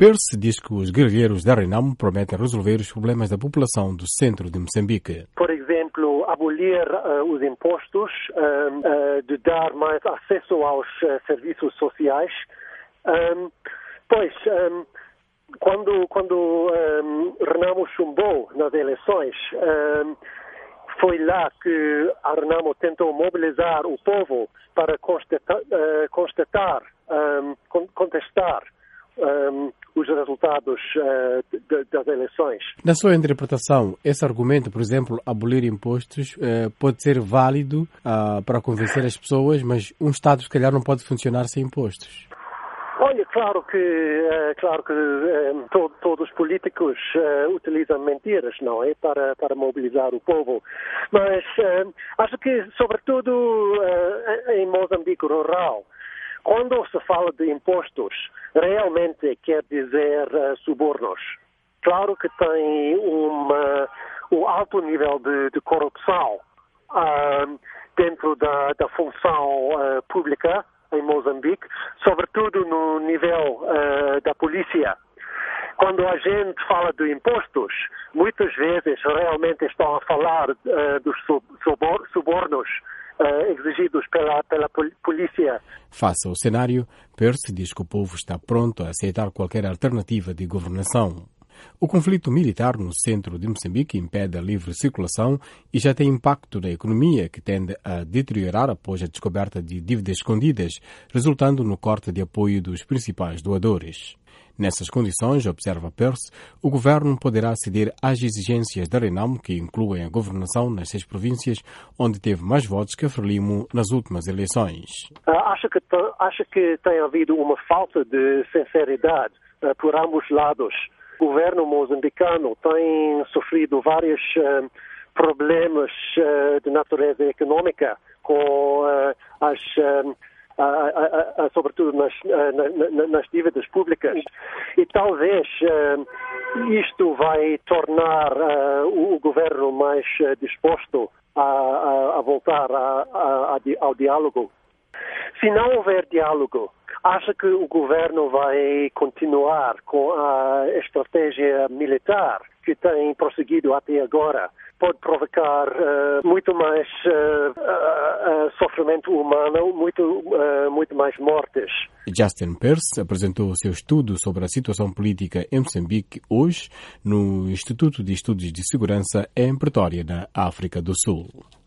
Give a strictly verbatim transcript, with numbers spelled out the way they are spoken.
Pearce diz que os guerrilheiros da Renamo prometem resolver os problemas da população do centro de Moçambique. Por exemplo, abolir uh, os impostos, um, uh, de dar mais acesso aos uh, serviços sociais. Um, pois, um, quando, quando um, Renamo chumbou nas eleições, um, foi lá que a Renamo tentou mobilizar o povo para constatar, uh, constatar um, contestar um, os resultados uh, de, das eleições. Na sua interpretação, esse argumento, por exemplo, abolir impostos, uh, pode ser válido uh, para convencer as pessoas, mas um Estado, se calhar, não pode funcionar sem impostos. Olha, claro que, uh, claro que uh, to, todos os políticos uh, utilizam mentiras, não é? Para, para mobilizar o povo. Mas uh, acho que, sobretudo uh, em Moçambique rural, quando se fala de impostos, realmente quer dizer uh, subornos. Claro que tem uma, um alto nível de, de corrupção uh, dentro da, da função uh, pública em Moçambique, sobretudo no nível uh, da polícia. Quando a gente fala de impostos, muitas vezes realmente estão a falar uh, dos subor, subornos Uh, exigidos pela, pela polícia. Face ao cenário, Pearce diz que o povo está pronto a aceitar qualquer alternativa de governação. O conflito militar no centro de Moçambique impede a livre circulação e já tem impacto na economia, que tende a deteriorar após a descoberta de dívidas escondidas, resultando no corte de apoio dos principais doadores. Nessas condições, observa Pearce, o governo poderá ceder às exigências da Renamo, que incluem a governação nas seis províncias, onde teve mais votos que a Frelimo nas últimas eleições. Uh, acho que, acho que tem havido uma falta de sinceridade uh, por ambos lados. O governo moçambicano tem sofrido vários uh, problemas uh, de natureza econômica com uh, as... Uh, Uh, uh, uh, sobretudo nas, uh, na, na, nas dívidas públicas, e talvez uh, isto vai tornar uh, o, o governo mais uh, disposto a, a, a voltar a, a, a, ao diálogo. Se não houver diálogo, acho que o governo vai continuar com a estratégia militar que tem prosseguido até agora. Pode provocar uh, muito mais uh, uh, uh, sofrimento humano, muito, uh, muito mais mortes. Justin Pearce apresentou o seu estudo sobre a situação política em Moçambique hoje no Instituto de Estudos de Segurança em Pretória, na África do Sul.